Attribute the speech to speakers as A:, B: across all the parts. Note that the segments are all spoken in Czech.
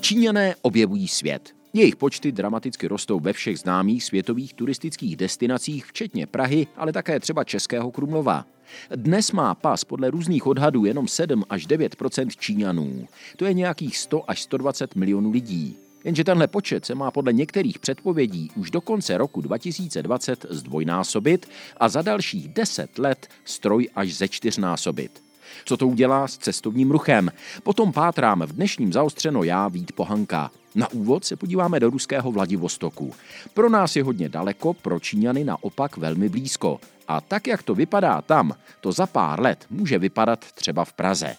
A: Číňané objevují svět. Jejich počty dramaticky rostou ve všech známých světových turistických destinacích, včetně Prahy, ale také třeba Českého Krumlova. Dnes má pas podle různých odhadů jenom 7 až 9% Číňanů. To je nějakých 100 až 120 milionů lidí. Jenže tenhle počet se má podle některých předpovědí už do konce roku 2020 zdvojnásobit a za dalších 10 let stroj až zečtyřnásobit. Co to udělá s cestovním ruchem? Potom pátrám v dnešním Zaostřeno já, Vít Pohanka. Na úvod se podíváme do ruského Vladivostoku. Pro nás je hodně daleko, pro Číňany naopak velmi blízko. A tak, jak to vypadá tam, to za pár let může vypadat třeba v Praze.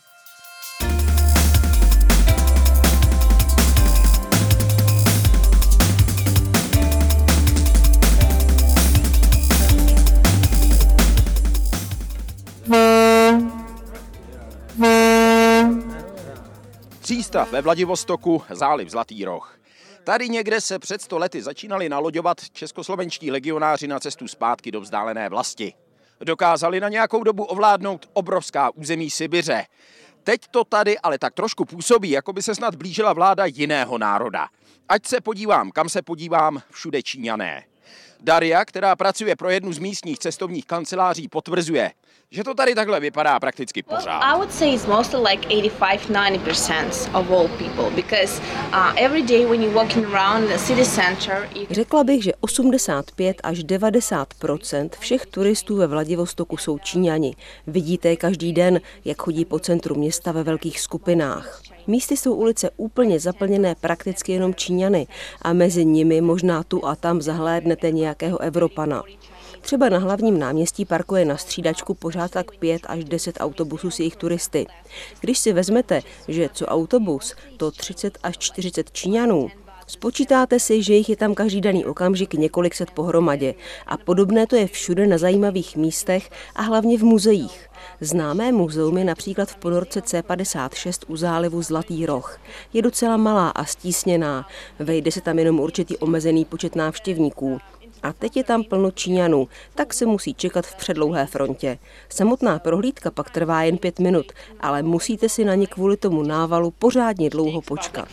A: Přístav ve Vladivostoku, záliv Zlatý roh. Tady někde se před 100 lety začínali naloďovat českoslovenští legionáři na cestu zpátky do vzdálené vlasti. Dokázali na nějakou dobu ovládnout obrovská území Sibiře. Teď to tady ale tak trošku působí, jako by se snad blížila vláda jiného národa. Ať se podívám, kam se podívám, všude Číňané. Daria, která pracuje pro jednu z místních cestovních kanceláří, potvrzuje, že to tady takhle vypadá prakticky pořád.
B: I would say it's mostly like 85-90% of all people because every day when you're walking around the city center.
C: Řekla bych, že 85 až 90% všech turistů ve Vladivostoku jsou Číňani. Vidíte je každý den, jak chodí po centru města ve velkých skupinách. Místy jsou ulice úplně zaplněné prakticky jenom Číňany a mezi nimi možná tu a tam zahlédnete nějakého Evropana. Třeba na hlavním náměstí parkuje na střídačku pořád tak 5 až 10 autobusů s jejich turisty. Když si vezmete, že co autobus, to 30 až 40 Číňanů, spočítáte si, že jich je tam každý daný okamžik několik set pohromadě. A podobné to je všude na zajímavých místech a hlavně v muzeích. Známé muzeum je například v ponorce C56 u zálivu Zlatý roh. Je docela malá a stísněná, vejde se tam jenom určitý omezený počet návštěvníků. A teď je tam plno Číňanů, tak se musí čekat v předlouhé frontě. Samotná prohlídka pak trvá jen 5 minut, ale musíte si na ně kvůli tomu návalu pořádně dlouho počkat.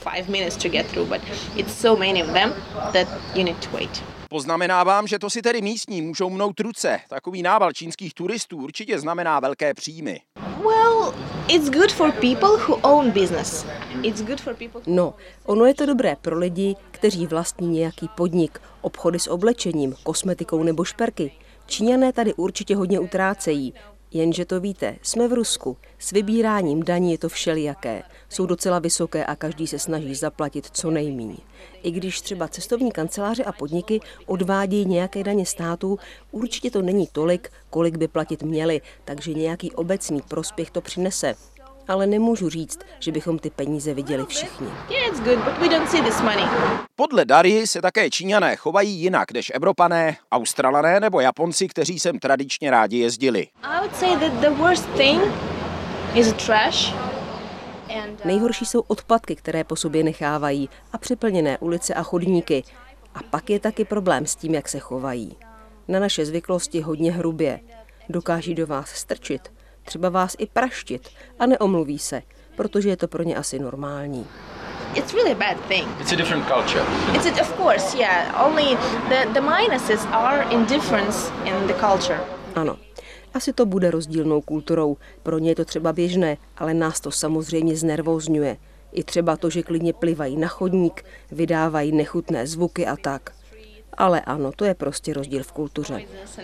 A: Poznamenávám, že to si tedy místní můžou mnout ruce. Takový nával čínských turistů určitě znamená velké příjmy.
C: No, ono je to dobré pro lidi, kteří vlastní nějaký podnik, obchody s oblečením, kosmetikou nebo šperky. Číňané tady určitě hodně utrácejí. Jenže to víte, jsme v Rusku. S vybíráním daní je to všelijaké. Jsou docela vysoké a každý se snaží zaplatit co nejméně. I když třeba cestovní kanceláře a podniky odvádějí nějaké daně státu, určitě to není tolik, kolik by platit měli, takže nějaký obecný prospěch to přinese. Ale nemůžu říct, že bychom ty peníze viděli všichni.
A: Podle Darii se také Číňané chovají jinak než Evropané, Australané nebo Japonci, kteří sem tradičně rádi jezdili.
C: Nejhorší jsou odpadky, které po sobě nechávají, a přeplněné ulice a chodníky. A pak je taky problém s tím, jak se chovají. Na naše zvyklosti hodně hrubě. Dokáží do vás strčit, třeba vás i praštit a neomluví se, protože je to pro ně asi normální.
B: It's really a bad thing.
A: It's a different culture.
B: Of course, yeah. Only the minuses are in difference in the culture.
C: Ano. Asi to bude rozdílnou kulturou. Pro ně je to třeba běžné, ale nás to samozřejmě znervózňuje. I třeba to, že klidně plivají na chodník, vydávají nechutné zvuky a tak. Ale ano, to je prostě rozdíl v kultuře.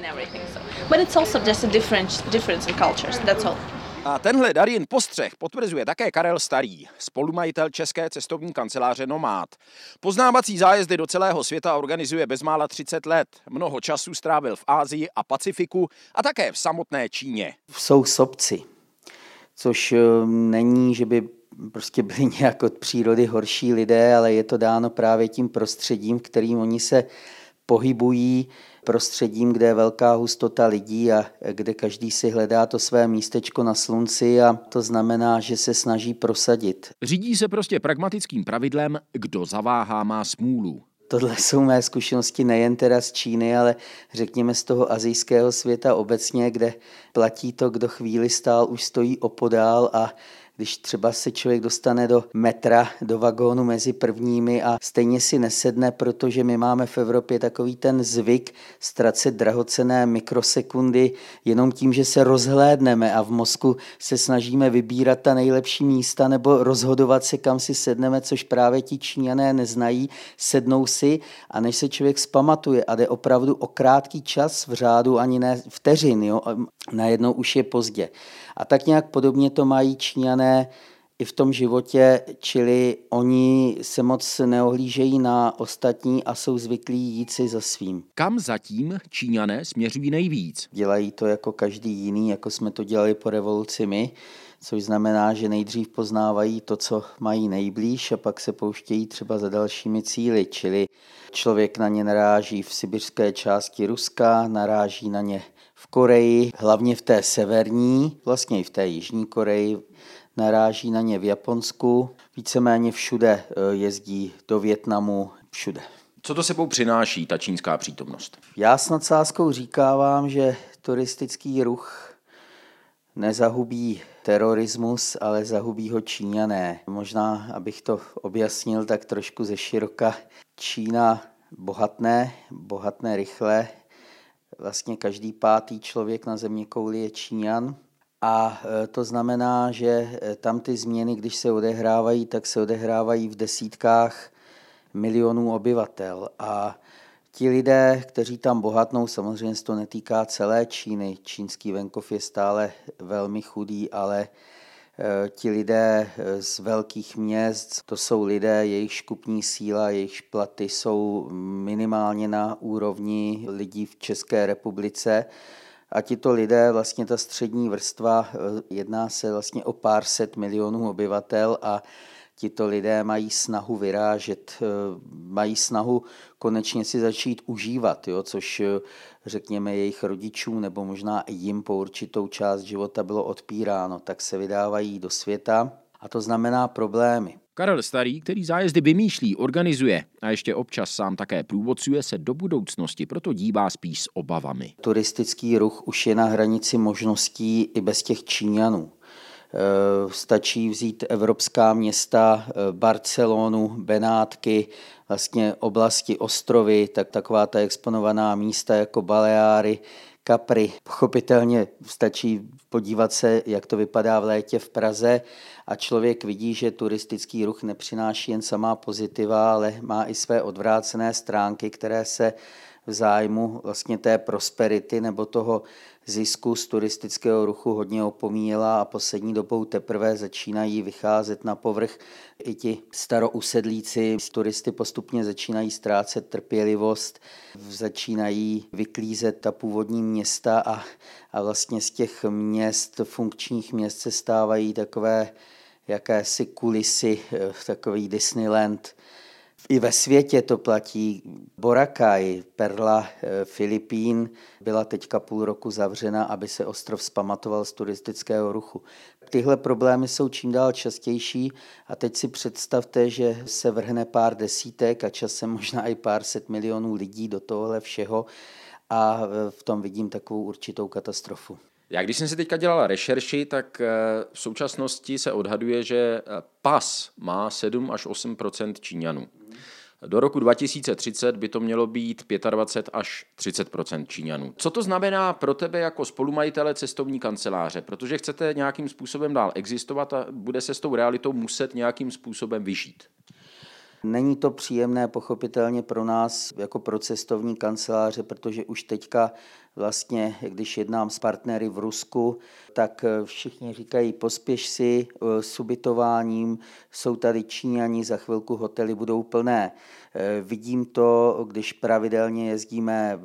A: A tenhle Darin postřeh potvrzuje také Karel Starý, spolumajitel české cestovní kanceláře Nomád. Poznávací zájezdy do celého světa organizuje bezmála 30 let. Mnoho času strávil v Asii a Pacifiku a také v samotné Číně.
D: Jsou sobci, což není, že by prostě byli nějak od přírody horší lidé, ale je to dáno právě tím prostředím, kterým oni se pohybují, prostředím, kde je velká hustota lidí a kde každý si hledá to své místečko na slunci, a to znamená, že se snaží prosadit.
A: Řídí se prostě pragmatickým pravidlem, kdo zaváhá, má smůlu.
D: Tohle jsou mé zkušenosti nejen teda z Číny, ale řekněme z toho asijského světa obecně, kde platí to, kdo chvíli stál, už stojí opodál, a když třeba se člověk dostane do metra, do vagónu mezi prvními a stejně si nesedne, protože my máme v Evropě takový ten zvyk ztracet drahocenné mikrosekundy jenom tím, že se rozhlédneme a v mozku se snažíme vybírat ta nejlepší místa nebo rozhodovat se, kam si sedneme, což právě ti Číňané neznají, sednou si a než se člověk zpamatuje a jde opravdu o krátký čas v řádu ani ne vteřin, jo, najednou už je pozdě. A tak nějak podobně to mají Číňané i v tom životě, čili oni se moc neohlížejí na ostatní a jsou zvyklí jít si za svým.
A: Kam zatím Číňané směřují nejvíc?
D: Dělají to jako každý jiný, jako jsme to dělali po revoluci my, což znamená, že nejdřív poznávají to, co mají nejblíž a pak se pouštějí třeba za dalšími cíli, čili člověk na ně naráží v sibiřské části Ruska, naráží na ně v Koreji, hlavně v té severní, vlastně i v té jižní Koreji, naráží na ně v Japonsku, víceméně všude jezdí do Vietnamu, všude.
A: Co to sebou přináší, ta čínská přítomnost?
D: Já s nadsázkou říkávám, že turistický ruch nezahubí terorismus, ale zahubí ho Číňané. Možná, abych to objasnil tak trošku ze široka. Čína bohatne rychle. Vlastně každý 5. člověk na zeměkouli je Číňan. A to znamená, že tam ty změny, když se odehrávají, tak se odehrávají v desítkách milionů obyvatel. A ti lidé, kteří tam bohatnou, samozřejmě se to netýká celé Číny, čínský venkov je stále velmi chudý, ale ti lidé z velkých měst, to jsou lidé, jejich kupní síla, jejich platy jsou minimálně na úrovni lidí v České republice. A tito lidé, vlastně ta střední vrstva, jedná se vlastně o pár set milionů obyvatel a tito lidé mají snahu vyrážet, mají snahu konečně si začít užívat, jo, což řekněme jejich rodičům nebo možná i jim po určitou část života bylo odpíráno, tak se vydávají do světa a to znamená problémy.
A: Karel Starý, který zájezdy vymýšlí, organizuje a ještě občas sám také průvodcuje, se do budoucnosti proto dívá spíš s obavami.
D: Turistický ruch už je na hranici možností i bez těch Číňanů. Stačí vzít evropská města, Barcelonu, Benátky, vlastně oblasti, ostrovy, tak taková ta exponovaná místa jako Baleáry, Capri. Pochopitelně stačí podívat se, jak to vypadá v létě v Praze a člověk vidí, že turistický ruch nepřináší jen samá pozitiva, ale má i své odvrácené stránky, které se v zájmu vlastně té prosperity nebo toho zisku z turistického ruchu hodně opomíjela a poslední dobou teprve začínají vycházet na povrch. I ti starousedlíci turisty postupně začínají ztrácet trpělivost, začínají vyklízet ta původní města a vlastně z těch měst, funkčních měst se stávají takové jakési kulisy, takový Disneyland. I ve světě to platí. Boracay, perla Filipín, byla teďka půl roku zavřena, aby se ostrov vzpamatoval z turistického ruchu. Tyhle problémy jsou čím dál častější a teď si představte, že se vrhne pár desítek a časem možná i pár set milionů lidí do tohle všeho a v tom vidím takovou určitou katastrofu.
A: Já když jsem si teďka dělala rešerši, tak v současnosti se odhaduje, že pas má 7 až 8% Číňanů. Do roku 2030 by to mělo být 25 až 30% Číňanů. Co to znamená pro tebe jako spolumajitele cestovní kanceláře? Protože chcete nějakým způsobem dál existovat a bude se s tou realitou muset nějakým způsobem vyžít.
D: Není to příjemné pochopitelně pro nás jako pro cestovní kanceláře, protože už teďka vlastně, když jednám s partnery v Rusku, tak všichni říkají pospěš si s ubytováním, jsou tady Číňani, za chvilku hotely budou plné. Vidím to, když pravidelně jezdíme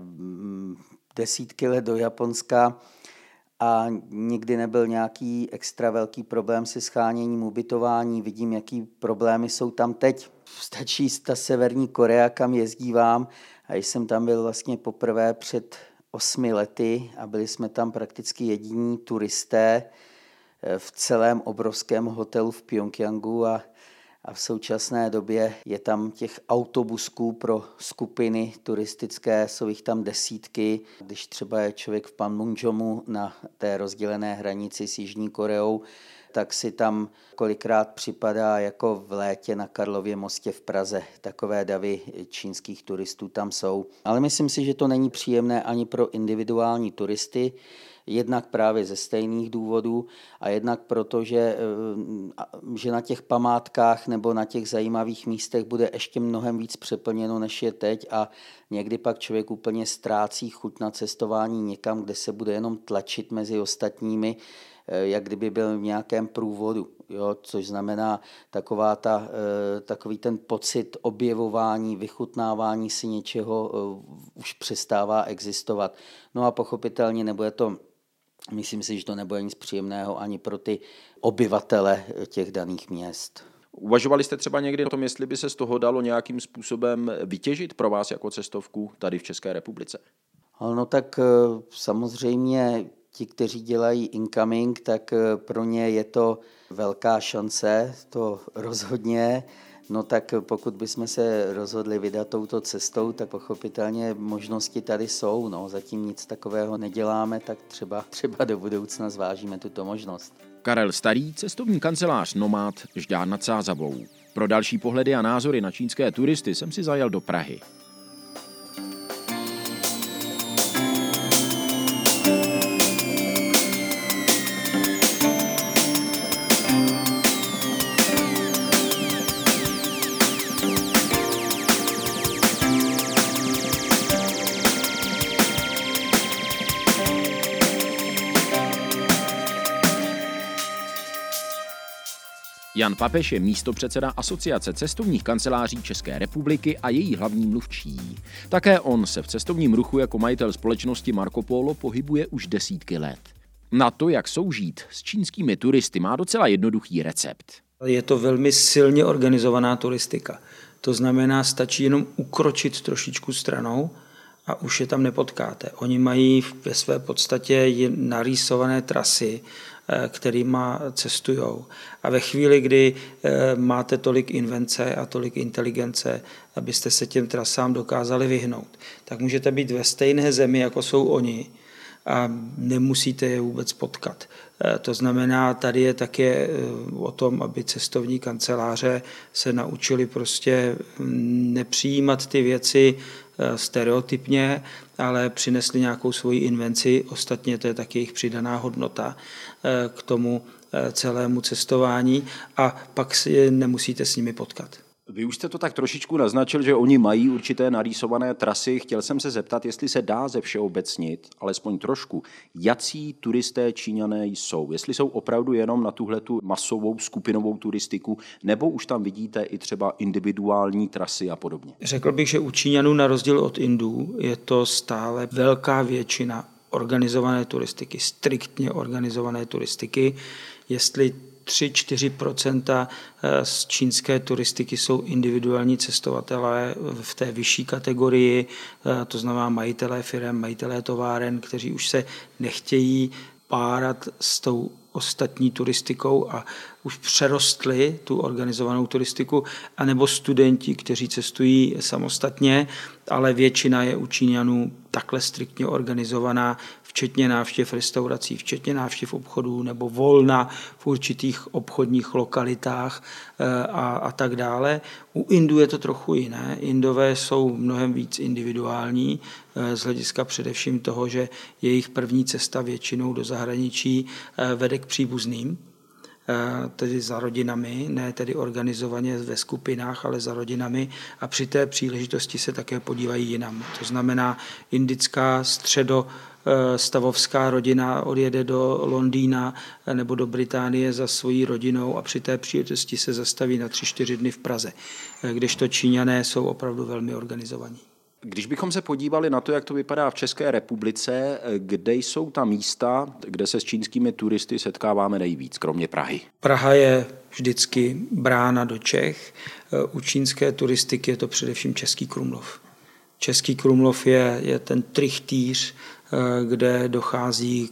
D: desítky let do Japonska a nikdy nebyl nějaký extra velký problém se scháněním ubytování. Vidím, jaký problémy jsou tam teď. Stačí ta Severní Korea, kam jezdívám a jsem tam byl vlastně poprvé před 8 lety a byli jsme tam prakticky jediní turisté v celém obrovském hotelu v Pjongjangu a a v současné době je tam těch autobusků pro skupiny turistické, jsou jich tam desítky. Když třeba je člověk v Panmunjomu na té rozdělené hranici s Jižní Koreou, tak si tam kolikrát připadá jako v létě na Karlově mostě v Praze. Takové davy čínských turistů tam jsou. Ale myslím si, že to není příjemné ani pro individuální turisty, jednak právě ze stejných důvodů a jednak proto, že na těch památkách nebo na těch zajímavých místech bude ještě mnohem víc přeplněno, než je teď a někdy pak člověk úplně ztrácí chuť na cestování někam, kde se bude jenom tlačit mezi ostatními, jak kdyby byl v nějakém průvodu, jo? Což znamená takový ten pocit objevování, vychutnávání si něčeho už přestává existovat. No a pochopitelně nebude to, myslím si, že to nebude nic příjemného ani pro ty obyvatele těch daných měst.
A: Uvažovali jste třeba někdy o tom, jestli by se z toho dalo nějakým způsobem vytěžit pro vás jako cestovku tady v České republice?
D: No tak samozřejmě ti, kteří dělají incoming, tak pro ně je to velká šance, to rozhodně. No tak pokud bychom se rozhodli vydat touto cestou, tak pochopitelně možnosti tady jsou. No, zatím nic takového neděláme, tak třeba do budoucna zvážíme tuto možnost.
A: Karel Starý, cestovní kancelář Nomad, Žďár nad Sázavou. Pro další pohledy a názory na čínské turisty jsem si zajel do Prahy. Jan Papeš je místopředseda Asociace cestovních kanceláří České republiky a její hlavní mluvčí. Také on se v cestovním ruchu jako majitel společnosti Marco Polo pohybuje už desítky let. Na to, jak soužít s čínskými turisty, má docela jednoduchý recept.
E: Je to velmi silně organizovaná turistika. To znamená, stačí jenom ukročit trošičku stranou a už je tam nepotkáte. Oni mají ve své podstatě narýsované trasy, kterýma cestujou. A ve chvíli, kdy máte tolik invence a tolik inteligence, abyste se těm trasám dokázali vyhnout, tak můžete být ve stejné zemi, jako jsou oni, a nemusíte je vůbec potkat. To znamená, tady je také o tom, aby cestovní kanceláře se naučili prostě nepřijímat ty věci stereotypně, ale přinesli nějakou svoji invenci. Ostatně to je taky jejich přidaná hodnota k tomu celému cestování a pak si nemusíte s nimi potkat.
F: Vy už jste to tak trošičku naznačil, že oni mají určité narýsované trasy. Chtěl jsem se zeptat, jestli se dá zevšeobecnit, alespoň trošku, jací turisté Číňané jsou. Jestli jsou opravdu jenom na tuhletu masovou skupinovou turistiku, nebo už tam vidíte i třeba individuální trasy a podobně.
E: Řekl bych, že u Číňanů na rozdíl od Indů je to stále velká většina organizované turistiky, striktně organizované turistiky. Jestli 3-4% z čínské turistiky jsou individuální cestovatelé v té vyšší kategorii, to znamená majitelé firem, majitelé továren, kteří už se nechtějí párat s tou ostatní turistikou a už přerostli tu organizovanou turistiku, anebo studenti, kteří cestují samostatně, ale většina je u Číňanů takhle striktně organizovaná, včetně návštěv restaurací, včetně návštěv obchodů nebo volna v určitých obchodních lokalitách a tak dále. U Indů je to trochu jiné. Indové jsou mnohem víc individuální z hlediska především toho, že jejich první cesta většinou do zahraničí vede k příbuzným, tedy za rodinami, ne tedy organizovaně ve skupinách, ale za rodinami a při té příležitosti se také podívají jinam. To znamená, indická stavovská rodina odjede do Londýna nebo do Británie za svojí rodinou a při té příležitosti se zastaví na 3-4 dny v Praze, kdežto Číňané jsou opravdu velmi organizovaní.
F: Když bychom se podívali na to, jak to vypadá v České republice, kde jsou ta místa, kde se s čínskými turisty setkáváme nejvíc, kromě Prahy?
E: Praha je vždycky brána do Čech. U čínské turistiky je to především Český Krumlov. Český Krumlov je ten trichtýř, kde dochází k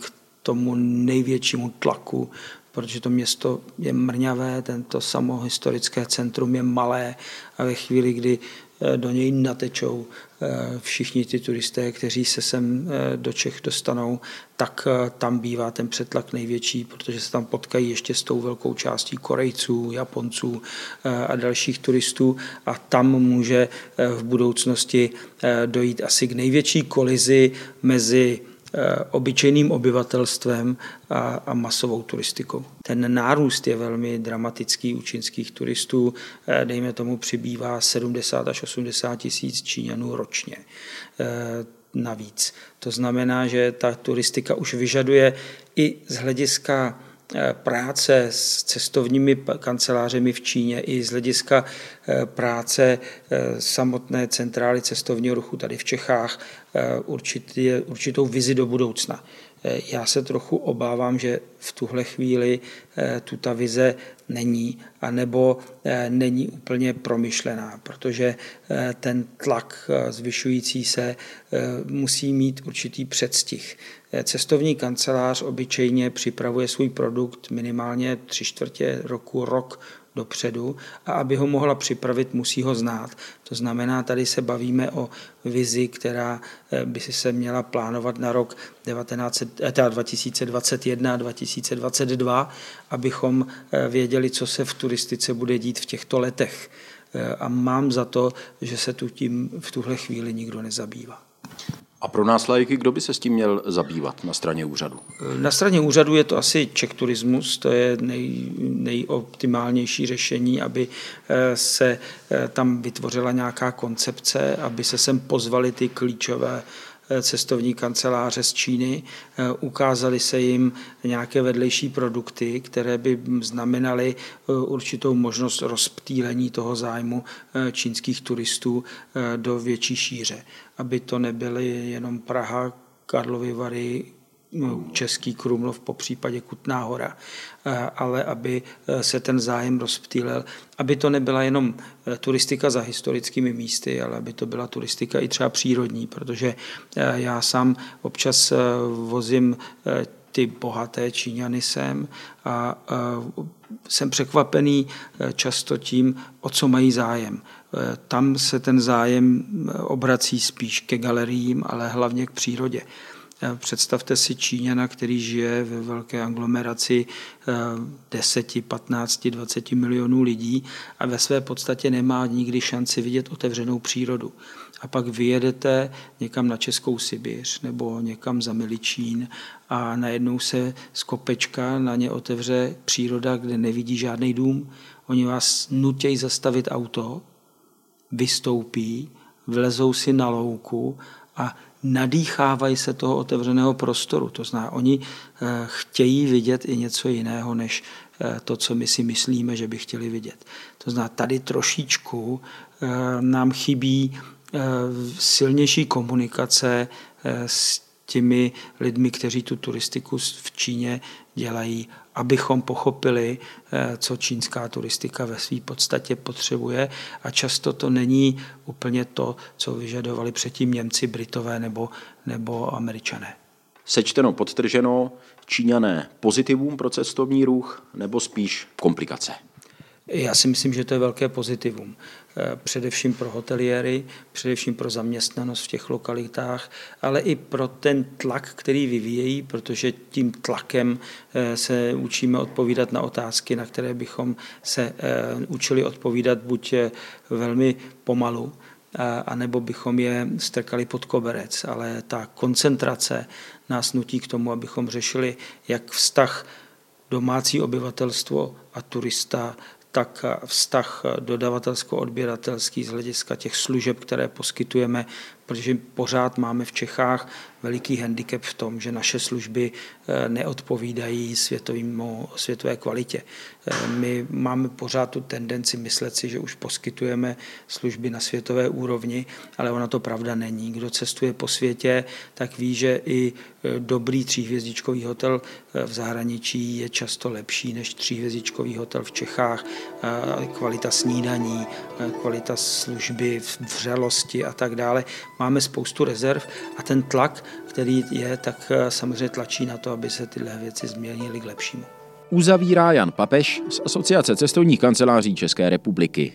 E: tomu největšímu tlaku, protože to město je mrňavé, tento samo historické centrum je malé a ve chvíli, kdy do něj natečou všichni ty turisté, kteří se sem do Čech dostanou, tak tam bývá ten přetlak největší, protože se tam potkají ještě s tou velkou částí Korejců, Japonců a dalších turistů a tam může v budoucnosti dojít asi k největší kolizi mezi obyčejným obyvatelstvem a masovou turistikou. Ten nárůst je velmi dramatický u čínských turistů. Dejme tomu přibývá 70 až 80 tisíc Číňanů ročně navíc. To znamená, že ta turistika už vyžaduje i z hlediska práce s cestovními kancelářemi v Číně i z hlediska práce samotné centrály cestovního ruchu tady v Čechách určitou vizi do budoucna. Já se trochu obávám, že v tuhle chvíli tu ta vize není, anebo není úplně promyšlená, protože ten tlak zvyšující se musí mít určitý předstih. Cestovní kancelář obyčejně připravuje svůj produkt minimálně 3/4 roku, rok dopředu a aby ho mohla připravit, musí ho znát. To znamená, tady se bavíme o vizi, která by se měla plánovat na rok 2021 a 2022, abychom věděli, co se v turistice bude dít v těchto letech. A mám za to, že se tím v tuhle chvíli nikdo nezabývá.
F: A pro nás laiky, kdo by se s tím měl zabývat na straně úřadu?
E: Na straně úřadu je to asi Czech Turismus, to je nejoptimálnější řešení, aby se tam vytvořila nějaká koncepce, aby se sem pozvali ty klíčové cestovní kanceláře z Číny, ukázaly se jim nějaké vedlejší produkty, které by znamenaly určitou možnost rozptýlení toho zájmu čínských turistů do větší šíře. Aby to nebyly jenom Praha, Karlovy Vary, Český Krumlov, po případě Kutná Hora, ale aby se ten zájem rozptýlil, aby to nebyla jenom turistika za historickými místy, ale aby to byla turistika i třeba přírodní, protože já sám občas vozím ty bohaté Číňany sem a jsem překvapený často tím, o co mají zájem. Tam se ten zájem obrací spíš ke galeriím, ale hlavně k přírodě. Představte si Číňana, který žije ve velké aglomeraci 10, 15, 20 milionů lidí a ve své podstatě nemá nikdy šanci vidět otevřenou přírodu. A pak vyjedete někam na Českou Sibiř nebo někam za Miličín a najednou se z kopečka na ně otevře příroda, kde nevidí žádný dům. Oni vás nutějí zastavit auto, vystoupí, vlezou si na louku a nadýchávají se toho otevřeného prostoru. To znamená, oni chtějí vidět i něco jiného, než to, co my si myslíme, že by chtěli vidět. To znamená, tady trošičku nám chybí silnější komunikace s těmi lidmi, kteří tu turistiku v Číně dělají, abychom pochopili, co čínská turistika ve své podstatě potřebuje a často to není úplně to, co vyžadovali předtím Němci, Britové nebo Američané.
F: Sečteno, podtrženo, Číňané pozitivum pro cestovní ruch nebo spíš komplikace?
E: Já si myslím, že to je velké pozitivum. Především pro hoteliéry, především pro zaměstnanost v těch lokalitách, ale i pro ten tlak, který vyvíjejí, protože tím tlakem se učíme odpovídat na otázky, na které bychom se učili odpovídat buď velmi pomalu, anebo bychom je strkali pod koberec. Ale ta koncentrace nás nutí k tomu, abychom řešili jak vztah domácí obyvatelstvo a turista, tak vztah dodavatelsko-odběratelský z hlediska těch služeb, které poskytujeme, protože pořád máme v Čechách veliký handicap v tom, že naše služby neodpovídají světové kvalitě. My máme pořád tu tendenci myslet si, že už poskytujeme služby na světové úrovni, ale ona to pravda není. Kdo cestuje po světě, tak ví, že i dobrý 3hvězdičkový hotel v zahraničí je často lepší než 3hvězdičkový hotel v Čechách. Kvalita snídaní, kvalita služby, vřelosti a tak dále. máme spoustu rezerv a ten tlak, který je, tak samozřejmě tlačí na to, aby se tyhle věci změnily k lepšímu.
A: Uzavírá Jan Papeš z Asociace cestovních kanceláří České republiky.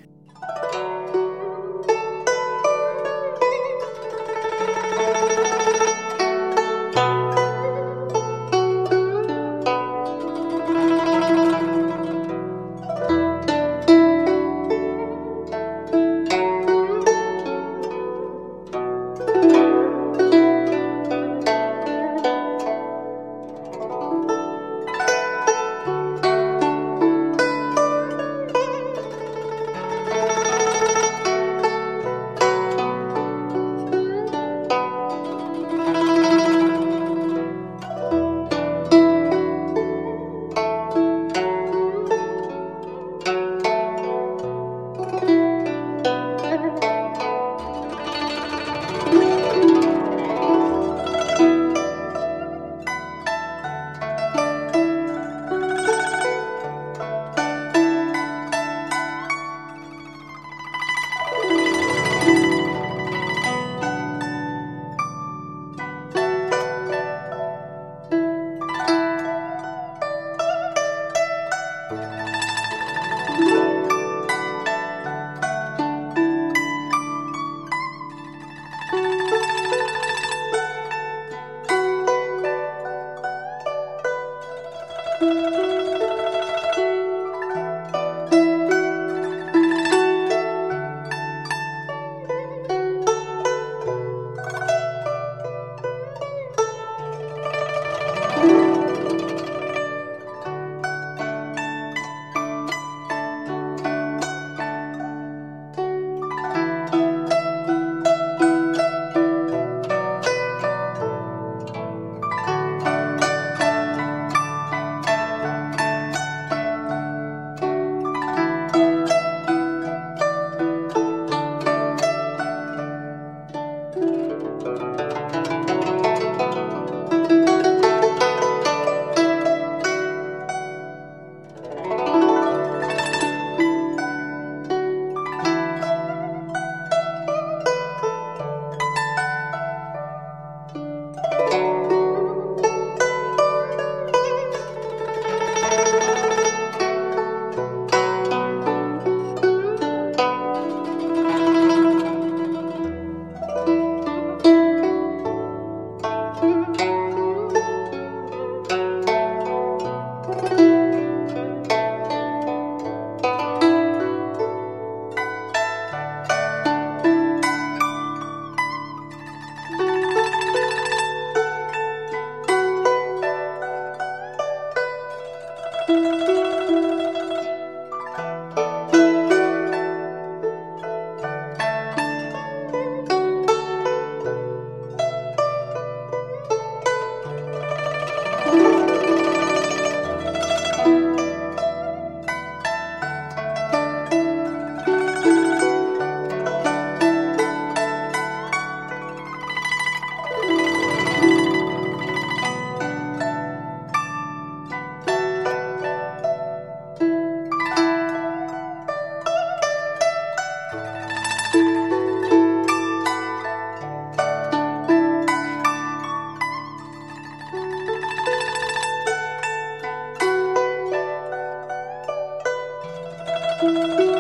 G: Thank you.